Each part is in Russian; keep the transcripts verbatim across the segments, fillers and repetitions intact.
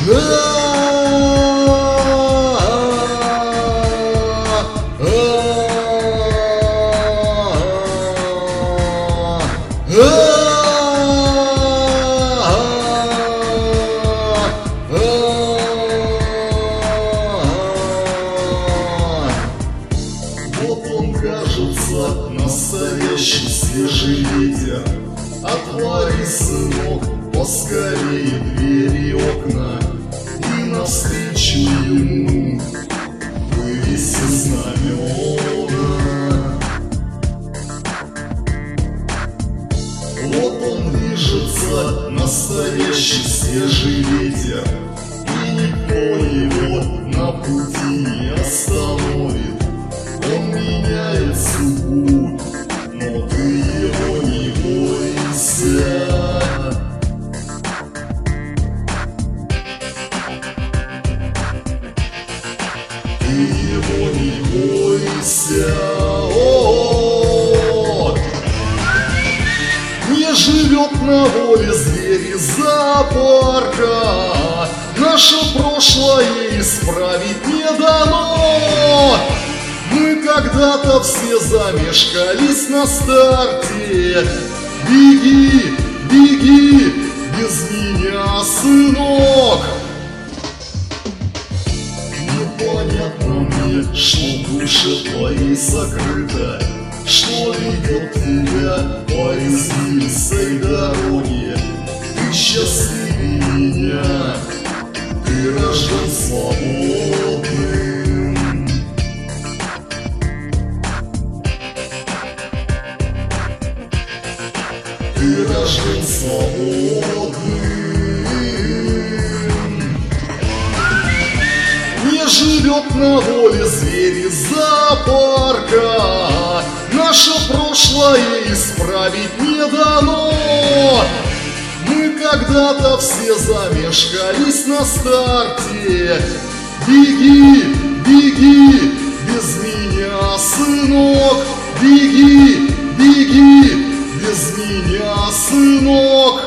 Вот он, кажется, настоящий свежий ветер. Отвори, сынок, поскорее двери и окна, и навстречу ему вывеси знамена. Вот он движется, настоящий свежий ветер, и никто его на пути не остановит. Он меняет судьбу, но ты его не бойся. Ты его не бойся. О-о-о! Не живет на воле зверь из зоопарка. Наше прошлое исправить не дано. Мы когда-то все замешкались на старте. Беги, беги, без меня, сынок. Непонятно мне, что в душе твоей сокрыто, что ведет тебя по извилистой дороге. Ты счастливее меня, ты рожден свободным. Ты рожден свободным. Не живет на воле зверь из зоопарка. Наше прошлое исправить не дано. Мы когда-то все замешкались на старте. Беги, беги, без меня, сынок. Беги, беги, без меня, сынок.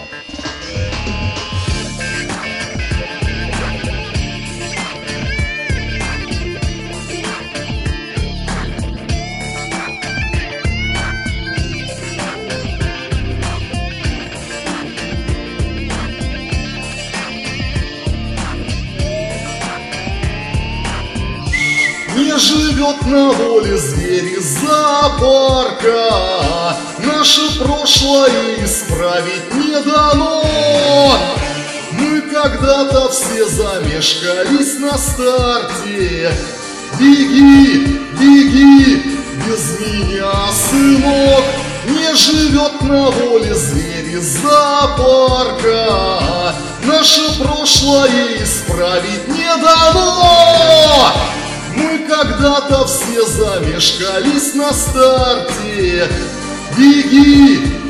Не живет на воле зверь из зоопарка. Наше прошлое исправить не дано. Мы когда-то все замешкались на старте. Беги, беги, без меня, сынок. Не живет на воле зверь из зоопарка. Наше прошлое исправить не дано. Мы когда-то все замешкались на старте. Беги,